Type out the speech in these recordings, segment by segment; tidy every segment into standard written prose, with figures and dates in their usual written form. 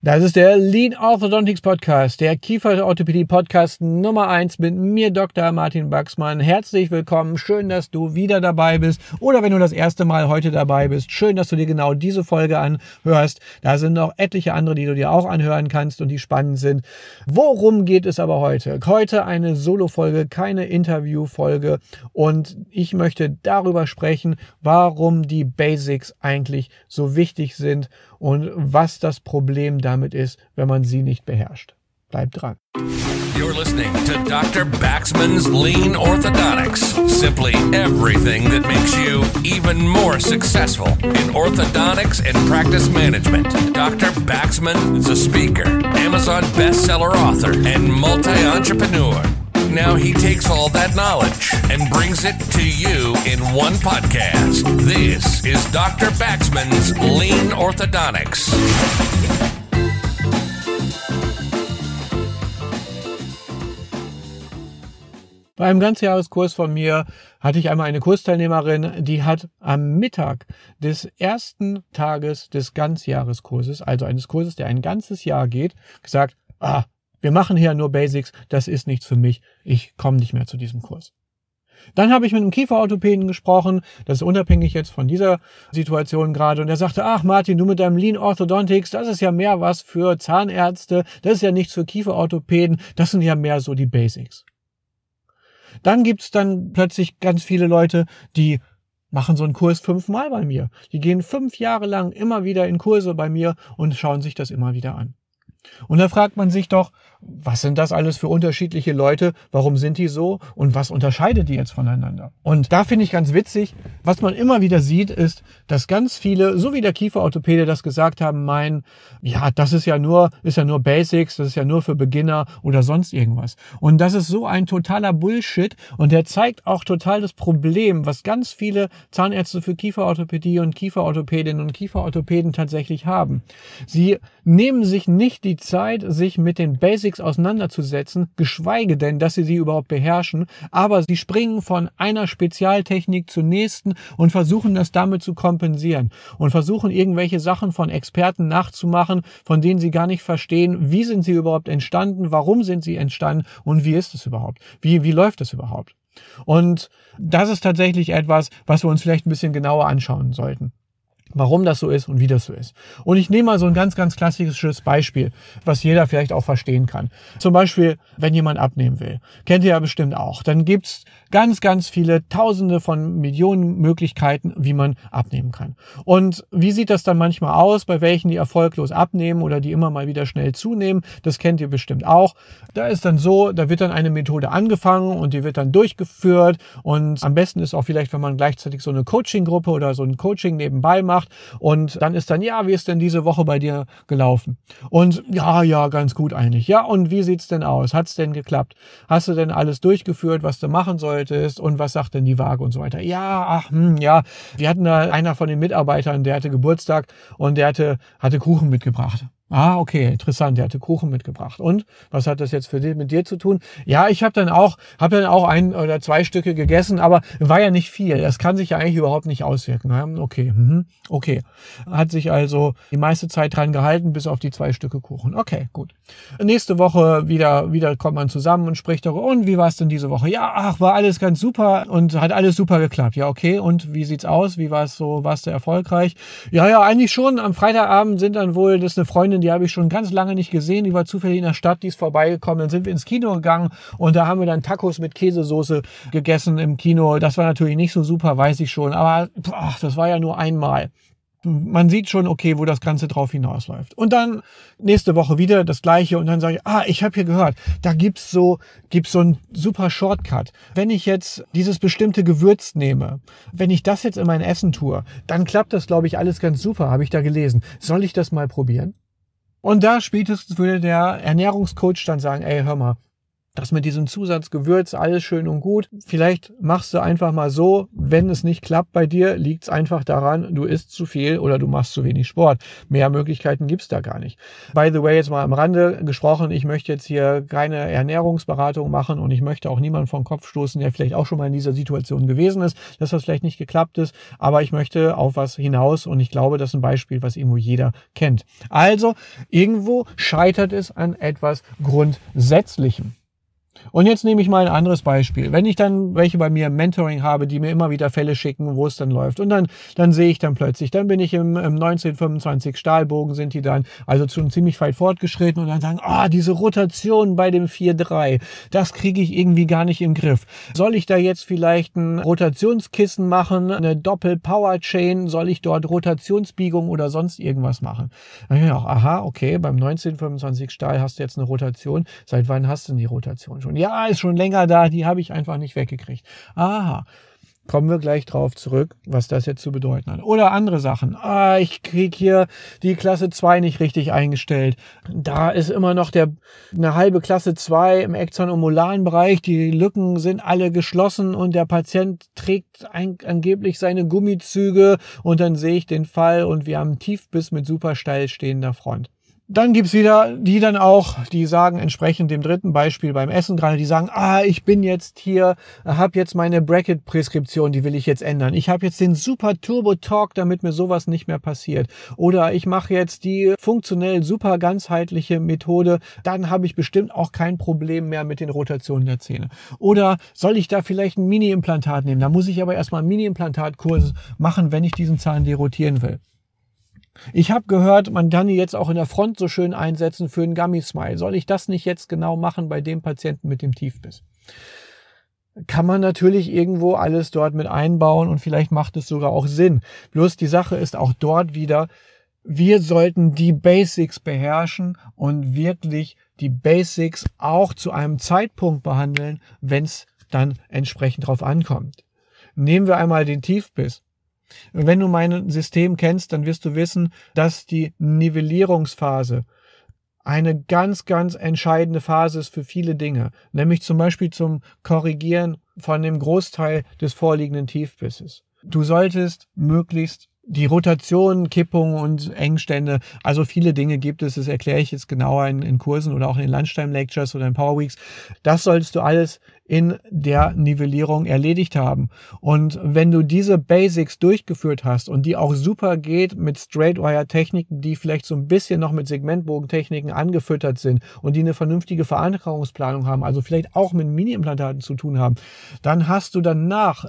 Das ist der Lean Orthodontics Podcast, der Kieferorthopädie Podcast Nummer 1 mit mir, Dr. Martin Baxmann. Herzlich willkommen, schön, dass du wieder dabei bist oder wenn du das erste Mal heute dabei bist, schön, dass du dir genau diese Folge anhörst. Da sind noch etliche andere, die du dir auch anhören kannst und die spannend sind. Worum geht es aber heute? Heute eine Solo-Folge, keine Interview-Folge und ich möchte darüber sprechen, warum die Basics eigentlich so wichtig sind und was das Problem damit ist, wenn man sie nicht beherrscht. Bleibt dran. You're listening to Dr. Baxman's Lean Orthodontics. Simply everything that makes you even more successful in orthodontics and practice management. Dr. Baxman is a speaker, Amazon bestseller author, and multi-entrepreneur. Now he takes all that knowledge and brings it to you in one podcast. This is Dr. Baxman's Lean Orthodontics. Bei einem Ganzjahreskurs von mir hatte ich einmal eine Kursteilnehmerin, die hat am Mittag des ersten Tages des Ganzjahreskurses, also eines Kurses, der ein ganzes Jahr geht, gesagt, wir machen hier nur Basics, das ist nichts für mich, ich komme nicht mehr zu diesem Kurs. Dann habe ich mit einem Kieferorthopäden gesprochen, das ist unabhängig jetzt von dieser Situation gerade, und er sagte, Martin, du mit deinem Lean Orthodontics, das ist ja mehr was für Zahnärzte, das ist ja nichts für Kieferorthopäden, das sind ja mehr so die Basics. Dann gibt's dann plötzlich ganz viele Leute, die machen so einen Kurs 5-mal bei mir. Die gehen 5 Jahre lang immer wieder in Kurse bei mir und schauen sich das immer wieder an. Und da fragt man sich doch, was sind das alles für unterschiedliche Leute? Warum sind die so? Und was unterscheidet die jetzt voneinander? Und da finde ich ganz witzig, was man immer wieder sieht, ist, dass ganz viele, so wie der Kieferorthopäde das gesagt haben, meinen, ja, das ist ja nur Basics, das ist ja nur für Beginner oder sonst irgendwas. Und das ist so ein totaler Bullshit und der zeigt auch total das Problem, was ganz viele Zahnärzte für Kieferorthopädie und Kieferorthopädinnen und Kieferorthopäden tatsächlich haben. Sie nehmen sich nicht die Zeit, sich mit den Basics auseinanderzusetzen, geschweige denn, dass sie überhaupt beherrschen, aber sie springen von einer Spezialtechnik zur nächsten und versuchen das damit zu kompensieren und versuchen irgendwelche Sachen von Experten nachzumachen, von denen sie gar nicht verstehen, wie sind sie überhaupt entstanden, warum sind sie entstanden und wie ist es überhaupt, wie läuft es überhaupt. Und das ist tatsächlich etwas, was wir uns vielleicht ein bisschen genauer anschauen sollten. Warum das so ist und wie das so ist. Und ich nehme mal so ein ganz, ganz klassisches Beispiel, was jeder vielleicht auch verstehen kann. Zum Beispiel, wenn jemand abnehmen will. Kennt ihr ja bestimmt auch. Dann gibt's ganz, ganz viele Tausende von Millionen Möglichkeiten, wie man abnehmen kann. Und wie sieht das dann manchmal aus, bei welchen die erfolglos abnehmen oder die immer mal wieder schnell zunehmen? Das kennt ihr bestimmt auch. Da ist dann so, da wird dann eine Methode angefangen und die wird dann durchgeführt. Und am besten ist auch vielleicht, wenn man gleichzeitig so eine Coaching-Gruppe oder so ein Coaching nebenbei macht. Und dann ist dann, wie ist denn diese Woche bei dir gelaufen? Und ja, ganz gut eigentlich. Ja, und wie sieht's denn aus? Hat's denn geklappt? Hast du denn alles durchgeführt, was du machen solltest? Und was sagt denn die Waage und so weiter? Ja. Wir hatten da einer von den Mitarbeitern, der hatte Geburtstag und der hatte Kuchen mitgebracht. Okay, interessant, der hatte Kuchen mitgebracht. Und was hat das jetzt mit dir zu tun? Ja, ich habe dann auch 1 oder 2 Stücke gegessen, aber war ja nicht viel. Das kann sich ja eigentlich überhaupt nicht auswirken. Okay. Hat sich also die meiste Zeit dran gehalten, bis auf die 2 Stücke Kuchen. Okay, gut. Nächste Woche wieder kommt man zusammen und spricht darüber. Und wie war es denn diese Woche? Ja, war alles ganz super und hat alles super geklappt. Ja, okay. Und wie sieht's aus? Wie war es so? Warst du erfolgreich? Ja, eigentlich schon. Am Freitagabend sind dann wohl, das ist eine Freundin, die habe ich schon ganz lange nicht gesehen. Die war zufällig in der Stadt, die ist vorbeigekommen. Dann sind wir ins Kino gegangen und da haben wir dann Tacos mit Käsesoße gegessen im Kino. Das war natürlich nicht so super, weiß ich schon. Aber das war ja nur einmal. Man sieht schon, okay, wo das Ganze drauf hinausläuft. Und dann nächste Woche wieder das Gleiche und dann sage ich, ich habe hier gehört, da gibt's so einen super Shortcut. Wenn ich jetzt dieses bestimmte Gewürz nehme, wenn ich das jetzt in mein Essen tue, dann klappt das, glaube ich, alles ganz super, habe ich da gelesen. Soll ich das mal probieren? Und da spätestens würde der Ernährungscoach dann sagen, hör mal, Das mit diesem Zusatzgewürz, alles schön und gut. Vielleicht machst du einfach mal so, wenn es nicht klappt bei dir, liegt es einfach daran, du isst zu viel oder du machst zu wenig Sport. Mehr Möglichkeiten gibt's da gar nicht. By the way, jetzt mal am Rande gesprochen, ich möchte jetzt hier keine Ernährungsberatung machen und ich möchte auch niemanden vom Kopf stoßen, der vielleicht auch schon mal in dieser Situation gewesen ist, dass das vielleicht nicht geklappt ist, aber ich möchte auf was hinaus und ich glaube, das ist ein Beispiel, was irgendwo jeder kennt. Also, irgendwo scheitert es an etwas Grundsätzlichem. Und jetzt nehme ich mal ein anderes Beispiel. Wenn ich dann welche bei mir im Mentoring habe, die mir immer wieder Fälle schicken, wo es dann läuft. Und dann sehe ich dann plötzlich, dann bin ich im 1925 Stahlbogen sind die dann, also schon ziemlich weit fortgeschritten und dann sagen, diese Rotation bei dem 4-3, das kriege ich irgendwie gar nicht im Griff. Soll ich da jetzt vielleicht ein Rotationskissen machen, eine Doppel-Power-Chain, soll ich dort Rotationsbiegung oder sonst irgendwas machen? Dann denke ich auch, aha, okay, beim 1925 Stahl hast du jetzt eine Rotation. Seit wann hast du denn die Rotation schon? Ja, ist schon länger da, die habe ich einfach nicht weggekriegt. Aha, kommen wir gleich drauf zurück, was das jetzt zu bedeuten hat. Oder andere Sachen. Ich kriege hier die Klasse 2 nicht richtig eingestellt. Da ist immer noch eine halbe Klasse 2 im extern-umolaren Bereich. Die Lücken sind alle geschlossen und der Patient trägt angeblich seine Gummizüge und dann sehe ich den Fall und wir haben einen Tiefbiss mit super steil stehender Front. Dann gibt's wieder die dann auch, die sagen entsprechend dem dritten Beispiel beim Essen gerade, die sagen, ich bin jetzt hier, habe jetzt meine Bracket-Präskription, die will ich jetzt ändern. Ich habe jetzt den super Turbo-Talk, damit mir sowas nicht mehr passiert. Oder ich mache jetzt die funktionell super ganzheitliche Methode, dann habe ich bestimmt auch kein Problem mehr mit den Rotationen der Zähne. Oder soll ich da vielleicht ein Mini-Implantat nehmen? Da muss ich aber erstmal einen Mini-Implantat-Kurs machen, wenn ich diesen Zahn derotieren will. Ich habe gehört, man kann die jetzt auch in der Front so schön einsetzen für einen Gummy Smile. Soll ich das nicht jetzt genau machen bei dem Patienten mit dem Tiefbiss? Kann man natürlich irgendwo alles dort mit einbauen und vielleicht macht es sogar auch Sinn. Bloß die Sache ist auch dort wieder, wir sollten die Basics beherrschen und wirklich die Basics auch zu einem Zeitpunkt behandeln, wenn es dann entsprechend drauf ankommt. Nehmen wir einmal den Tiefbiss. Wenn du mein System kennst, dann wirst du wissen, dass die Nivellierungsphase eine ganz, ganz entscheidende Phase ist für viele Dinge. Nämlich zum Beispiel zum Korrigieren von dem Großteil des vorliegenden Tiefbisses. Du solltest möglichst die Rotation, Kippung und Engstände, also viele Dinge gibt es, das erkläre ich jetzt genauer in Kursen oder auch in den Lunchtime-Lectures oder in Power Weeks. Das solltest du alles in der Nivellierung erledigt haben. Und wenn du diese Basics durchgeführt hast und die auch super geht mit Straight-Wire-Techniken, die vielleicht so ein bisschen noch mit Segmentbogentechniken angefüttert sind und die eine vernünftige Verankerungsplanung haben, also vielleicht auch mit Mini-Implantaten zu tun haben, dann hast du danach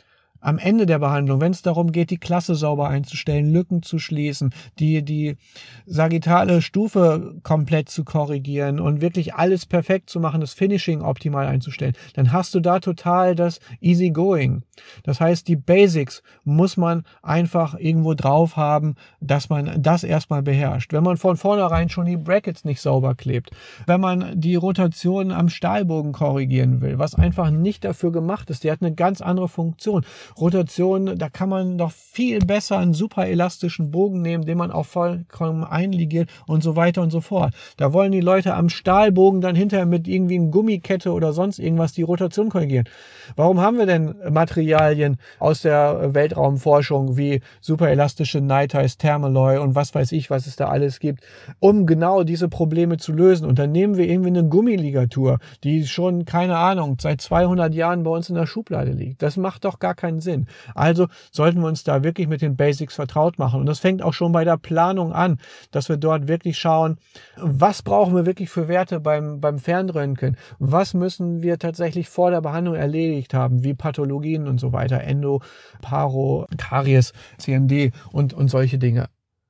am Ende der Behandlung, wenn es darum geht, die Klasse sauber einzustellen, Lücken zu schließen, die sagittale Stufe komplett zu korrigieren und wirklich alles perfekt zu machen, das Finishing optimal einzustellen, dann hast du da total das Easy Going. Das heißt, die Basics muss man einfach irgendwo drauf haben, dass man das erstmal beherrscht. Wenn man von vornherein schon die Brackets nicht sauber klebt, wenn man die Rotation am Stahlbogen korrigieren will, was einfach nicht dafür gemacht ist, die hat eine ganz andere Funktion. Rotation, da kann man doch viel besser einen super elastischen Bogen nehmen, den man auch vollkommen einligiert und so weiter und so fort. Da wollen die Leute am Stahlbogen dann hinterher mit irgendwie einer Gummikette oder sonst irgendwas die Rotation korrigieren. Warum haben wir denn Materialien aus der Weltraumforschung wie super elastische Nitize, Thermalloy und was weiß ich, was es da alles gibt, um genau diese Probleme zu lösen? Und dann nehmen wir irgendwie eine Gummiligatur, die schon, keine Ahnung, seit 200 Jahren bei uns in der Schublade liegt. Das macht doch gar keinen Sinn. Also sollten wir uns da wirklich mit den Basics vertraut machen. Und das fängt auch schon bei der Planung an, dass wir dort wirklich schauen, was brauchen wir wirklich für Werte beim Fernröntgen? Was müssen wir tatsächlich vor der Behandlung erledigt haben, wie Pathologien und so weiter, Endo, Paro, Karies, CMD und solche Dinge.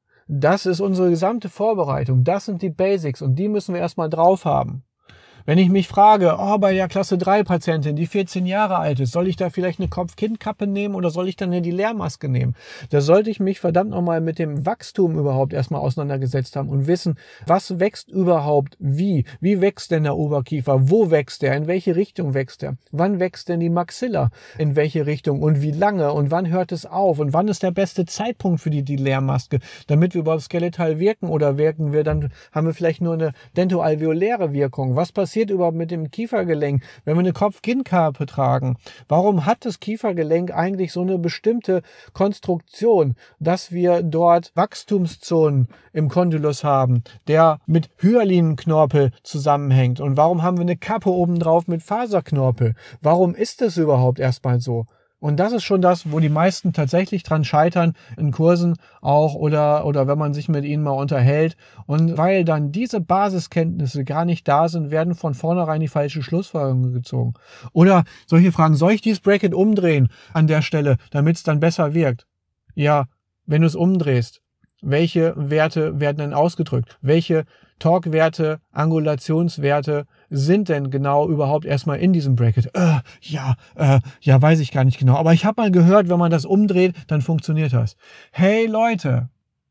Das ist unsere gesamte Vorbereitung. Das sind die Basics und die müssen wir erstmal drauf haben. Wenn ich mich frage, bei der Klasse 3 Patientin, die 14 Jahre alt ist, soll ich da vielleicht eine Kopf-Kind-Kappe nehmen oder soll ich dann die Leermaske nehmen? Da sollte ich mich verdammt nochmal mit dem Wachstum überhaupt erstmal auseinandergesetzt haben und wissen, was wächst überhaupt wie? Wie wächst denn der Oberkiefer? Wo wächst der? In welche Richtung wächst der? Wann wächst denn die Maxilla? In welche Richtung? Und wie lange? Und wann hört es auf? Und wann ist der beste Zeitpunkt für die Leermaske? Damit wir überhaupt skeletal wirken oder wirken wir, dann haben wir vielleicht nur eine dentoalveoläre Wirkung. Was passiert, passiert überhaupt mit dem Kiefergelenk, wenn wir eine Kopf-Kinn-Kappe tragen? Warum hat das Kiefergelenk eigentlich so eine bestimmte Konstruktion, dass wir dort Wachstumszonen im Kondylus haben, der mit Hyalinenknorpel zusammenhängt? Und warum haben wir eine Kappe obendrauf mit Faserknorpel? Warum ist das überhaupt erstmal so? Und das ist schon das, wo die meisten tatsächlich dran scheitern, in Kursen auch oder wenn man sich mit ihnen mal unterhält. Und weil dann diese Basiskenntnisse gar nicht da sind, werden von vornherein die falsche Schlussfolgerung gezogen. Oder solche Fragen, soll ich dieses Bracket umdrehen an der Stelle, damit es dann besser wirkt? Ja, wenn du es umdrehst, welche Werte werden denn ausgedrückt? Welche Torque-Werte, Angulationswerte sind denn genau überhaupt erstmal in diesem Bracket? Ja, weiß ich gar nicht genau. Aber ich habe mal gehört, wenn man das umdreht, dann funktioniert das. Hey Leute,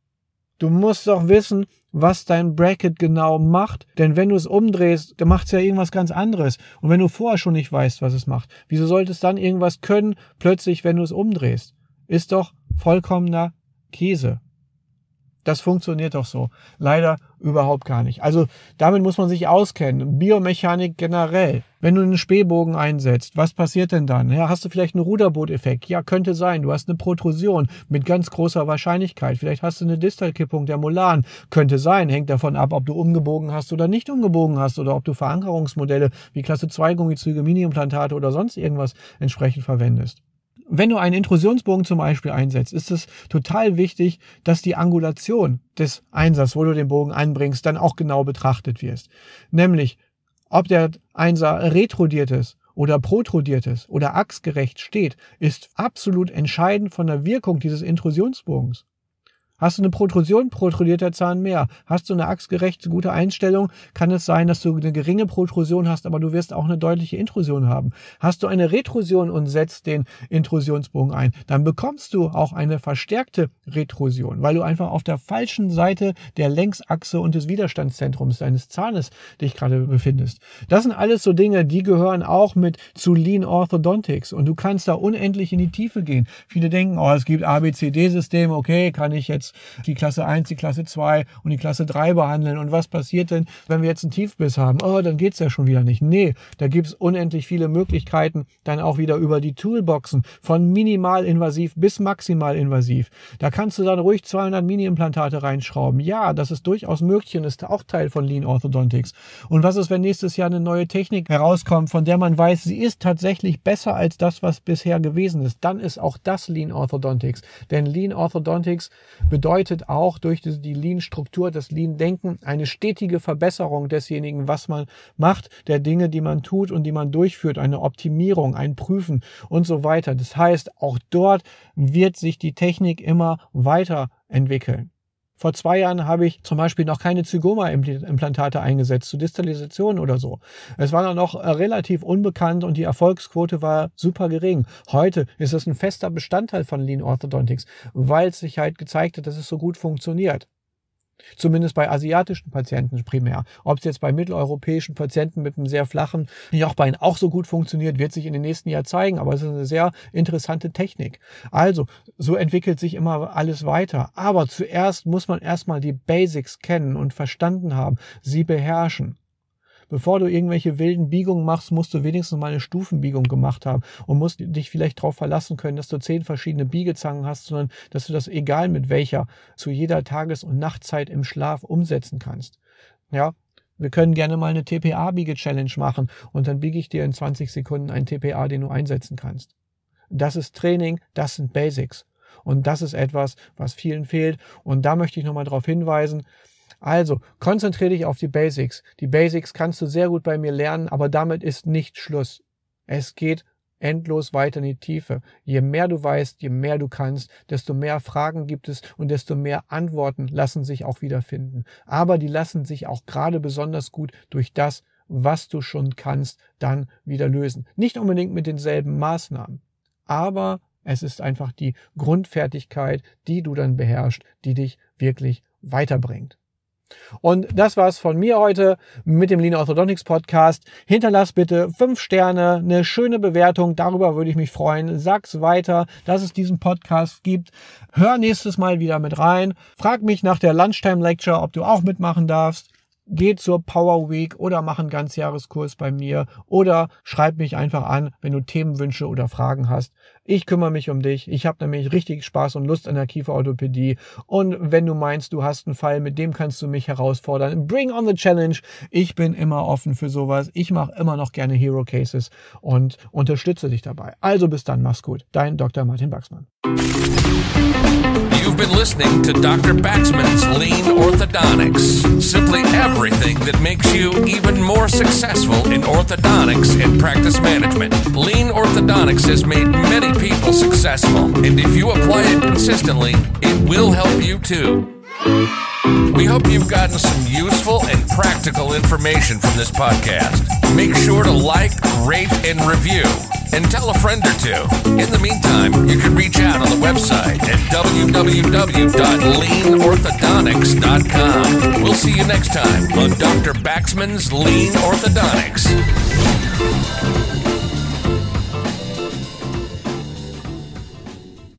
du musst doch wissen, was dein Bracket genau macht. Denn wenn du es umdrehst, dann macht es ja irgendwas ganz anderes. Und wenn du vorher schon nicht weißt, was es macht, wieso sollte es dann irgendwas können, plötzlich, wenn du es umdrehst? Ist doch vollkommener Käse. Das funktioniert doch so. Leider überhaupt gar nicht. Also damit muss man sich auskennen. Biomechanik generell. Wenn du einen Spähbogen einsetzt, was passiert denn dann? Ja, hast du vielleicht einen Ruderbooteffekt? Ja, könnte sein. Du hast eine Protrusion mit ganz großer Wahrscheinlichkeit. Vielleicht hast du eine Distalkippung der Molaren. Könnte sein. Hängt davon ab, ob du umgebogen hast oder nicht umgebogen hast oder ob du Verankerungsmodelle wie Klasse 2 Gummizüge, Mini-Implantate oder sonst irgendwas entsprechend verwendest. Wenn du einen Intrusionsbogen zum Beispiel einsetzt, ist es total wichtig, dass die Angulation des Einsatzes, wo du den Bogen anbringst, dann auch genau betrachtet wirst. Nämlich, ob der Einser retrodiert ist oder protrudiert ist oder achsgerecht steht, ist absolut entscheidend von der Wirkung dieses Intrusionsbogens. Hast du eine Protrusion, protrudiert der Zahn mehr. Hast du eine achsgerechte, gute Einstellung, kann es sein, dass du eine geringe Protrusion hast, aber du wirst auch eine deutliche Intrusion haben. Hast du eine Retrusion und setzt den Intrusionsbogen ein, dann bekommst du auch eine verstärkte Retrusion, weil du einfach auf der falschen Seite der Längsachse und des Widerstandszentrums deines Zahnes dich gerade befindest. Das sind alles so Dinge, die gehören auch mit zu Lean Orthodontics und du kannst da unendlich in die Tiefe gehen. Viele denken, es gibt ABCD-Systeme, okay, kann ich jetzt die Klasse 1, die Klasse 2 und die Klasse 3 behandeln. Und was passiert denn, wenn wir jetzt einen Tiefbiss haben? Dann geht's ja schon wieder nicht. Nee, da gibt's unendlich viele Möglichkeiten, dann auch wieder über die Toolboxen von minimalinvasiv bis maximalinvasiv. Da kannst du dann ruhig 200 Mini-Implantate reinschrauben. Ja, das ist durchaus möglich und ist auch Teil von Lean Orthodontics. Und was ist, wenn nächstes Jahr eine neue Technik herauskommt, von der man weiß, sie ist tatsächlich besser als das, was bisher gewesen ist? Dann ist auch das Lean Orthodontics. Denn Lean Orthodontics bedeutet auch durch die Lean-Struktur, das Lean-Denken, eine stetige Verbesserung desjenigen, was man macht, der Dinge, die man tut und die man durchführt, eine Optimierung, ein Prüfen und so weiter. Das heißt, auch dort wird sich die Technik immer weiterentwickeln. Vor 2 Jahren habe ich zum Beispiel noch keine Zygoma-Implantate eingesetzt, zur Distalisation oder so. Es war dann noch relativ unbekannt und die Erfolgsquote war super gering. Heute ist es ein fester Bestandteil von Lean Orthodontics, weil es sich halt gezeigt hat, dass es so gut funktioniert. Zumindest bei asiatischen Patienten primär. Ob es jetzt bei mitteleuropäischen Patienten mit einem sehr flachen Jochbein auch so gut funktioniert, wird sich in den nächsten Jahren zeigen. Aber es ist eine sehr interessante Technik. Also, so entwickelt sich immer alles weiter. Aber zuerst muss man erstmal die Basics kennen und verstanden haben, sie beherrschen. Bevor du irgendwelche wilden Biegungen machst, musst du wenigstens mal eine Stufenbiegung gemacht haben und musst dich vielleicht darauf verlassen können, dass du 10 verschiedene Biegezangen hast, sondern dass du das egal mit welcher zu jeder Tages- und Nachtzeit im Schlaf umsetzen kannst. Ja, wir können gerne mal eine TPA-Biege-Challenge machen und dann biege ich dir in 20 Sekunden ein TPA, den du einsetzen kannst. Das ist Training, das sind Basics. Und das ist etwas, was vielen fehlt. Und da möchte ich nochmal darauf hinweisen. Also, konzentriere dich auf die Basics. Die Basics kannst du sehr gut bei mir lernen, aber damit ist nicht Schluss. Es geht endlos weiter in die Tiefe. Je mehr du weißt, je mehr du kannst, desto mehr Fragen gibt es und desto mehr Antworten lassen sich auch wiederfinden. Aber die lassen sich auch gerade besonders gut durch das, was du schon kannst, dann wieder lösen. Nicht unbedingt mit denselben Maßnahmen, aber es ist einfach die Grundfertigkeit, die du dann beherrschst, die dich wirklich weiterbringt. Und das war's von mir heute mit dem Lean Orthodontics Podcast. Hinterlass bitte 5 Sterne, eine schöne Bewertung, darüber würde ich mich freuen. Sag's weiter, dass es diesen Podcast gibt. Hör nächstes Mal wieder mit rein. Frag mich nach der Lunchtime Lecture, ob du auch mitmachen darfst. Geh zur Power Week oder mach einen Ganzjahreskurs bei mir oder schreib mich einfach an, wenn du Themenwünsche oder Fragen hast. Ich kümmere mich um dich. Ich habe nämlich richtig Spaß und Lust an der Kieferorthopädie. Und wenn du meinst, du hast einen Fall, mit dem kannst du mich herausfordern, bring on the challenge. Ich bin immer offen für sowas. Ich mache immer noch gerne Hero Cases und unterstütze dich dabei. Also bis dann, mach's gut. Dein Dr. Martin Baxmann. You've been listening to Dr. Baxman's Lean Orthodontics. Simply everything that makes you even more successful in orthodontics and practice management. Lean Orthodontics has made many people successful, and if you apply it consistently, it will help you too. We hope you've gotten some useful and practical information from this podcast. Make sure to like, rate, and review, and tell a friend or two. In the meantime, you can reach out on the website at www.leanorthodontics.com. We'll see you next time on Dr. Baxman's Lean Orthodontics.